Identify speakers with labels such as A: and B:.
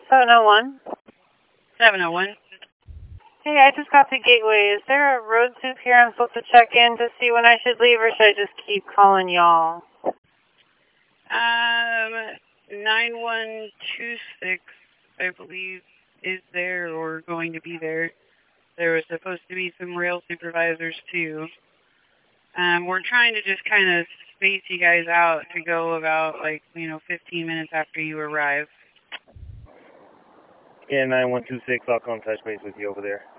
A: 701.
B: 701.
A: Hey, I just got the gateway. Is there a road soup here I'm supposed to check in to see when I should leave, or should I just keep calling y'all?
B: 9126, I believe, is there or going to be there. There was supposed to be some rail supervisors, too. We're trying to just kind of space you guys out to go about, 15 minutes after you arrive.
C: Yeah, 9126, I'll come touch base with you over there.